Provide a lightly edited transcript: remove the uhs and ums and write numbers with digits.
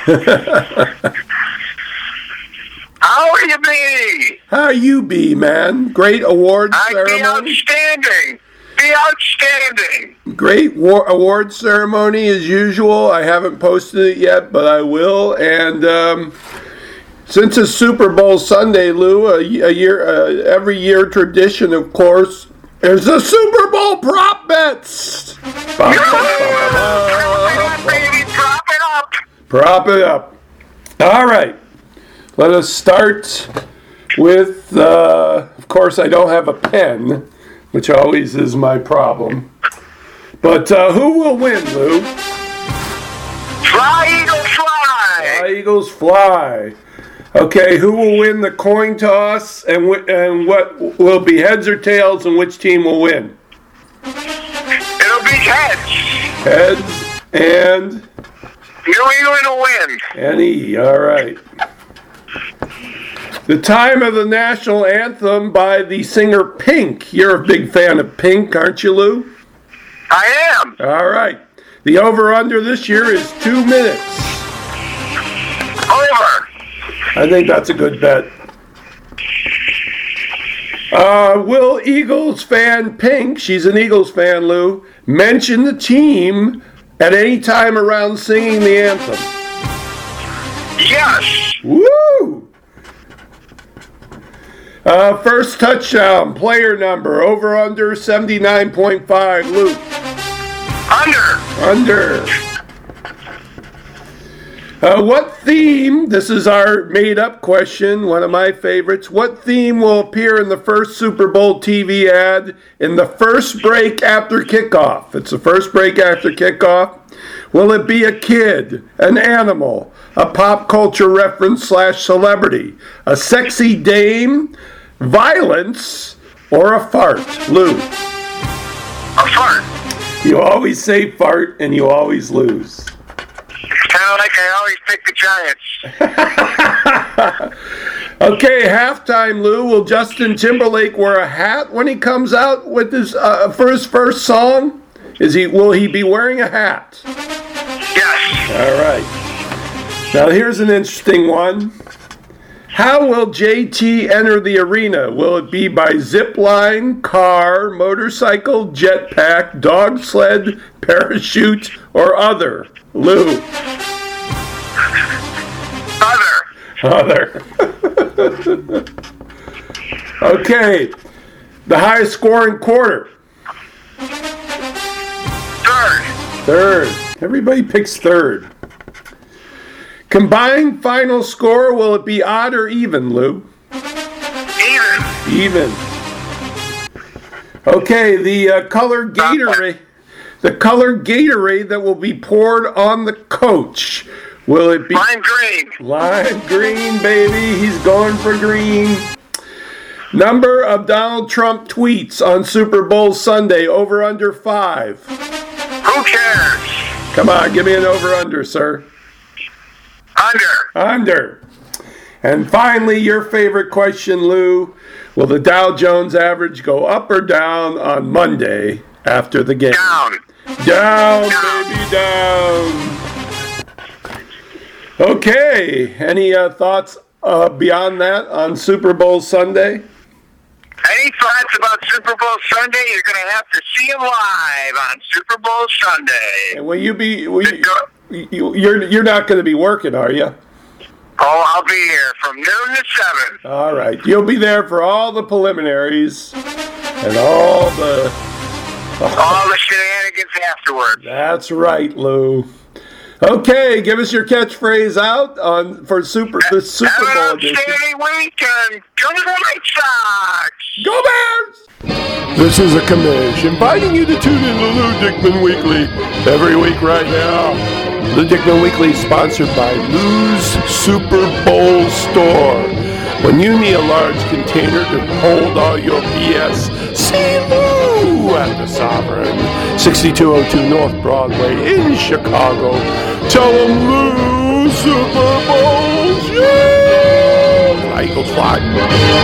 How are you be? How you be, man? Great award ceremony. Outstanding. Be outstanding. Great award ceremony as usual. I haven't posted it yet, but I will. And since it's Super Bowl Sunday, Lou, every year tradition, of course, is the Super Bowl prop bets. Prop it up, baby. Prop it up. Prop it up. All right. Let us start with, of course, I don't have a pen, which always is my problem. But who will win, Lou? Fly, Eagles, fly. Fly, Eagles, fly. Okay, who will win the coin toss, and what will be heads or tails, and which team will win? It'll be heads. Heads, and? New England will win. N-E, all right. The time of the national anthem by the singer Pink. You're a big fan of Pink, aren't you, Lou? I am. All right. The over-under this year is 2 minutes. Over. I think that's a good bet. Will Eagles fan Pink, she's an Eagles fan, Lou, mention the team at any time around singing the anthem? Yes. Woo! First touchdown, player number, over under 79.5, Luke. Under. What theme, this is our made-up question, one of my favorites, what theme will appear in the first Super Bowl TV ad in the first break after kickoff? It's the first break after kickoff. Will it be a kid, an animal, a pop culture reference / celebrity, a sexy dame, violence, or a fart? Lou. A fart. You always say fart and you always lose. Kind of like I always pick the Giants. Okay, halftime, Lou. Will Justin Timberlake wear a hat when he comes out with his for his first song? Will he be wearing a hat? Yes. All right. Now here's an interesting one. How will JT enter the arena? Will it be by zip line, car, motorcycle, jetpack, dog sled, parachute, or other? Lou. Other. Okay. The highest scoring quarter. Third. Everybody picks third. Combined final score, will it be odd or even, Lou? Even. Okay, the color Gatorade. The color Gatorade that will be poured on the coach. Will it be lime green? Lime green, baby. He's going for green. Number of Donald Trump tweets on Super Bowl Sunday, over under 5. Who cares? Come on, give me an over under, sir. Under. And finally, your favorite question, Lou. Will the Dow Jones average go up or down on Monday after the game? Down, baby, down. Okay. Any thoughts beyond that on Super Bowl Sunday? Any thoughts about Super Bowl Sunday? You're going to have to see them live on Super Bowl Sunday. And you're not going to be working, are you? Oh, I'll be here from noon to 7. All right. You'll be there for all the preliminaries and all the shenanigans afterwards. That's right, Lou. Okay, give us your catchphrase out for the Super Bowl edition. Have an outstanding weekend. Go to the White Sox. Go Bears! This is a commish inviting you to tune in to Lou Dickman Weekly every week right now. Lou Dickman Weekly is sponsored by Lou's Super Bowl Store. When you need a large container to hold all your BS, see Lou at the Sovereign, 6202 North Broadway in Chicago. Tell them Lou Super Bowls, yeah! Fly, Eagles, fly.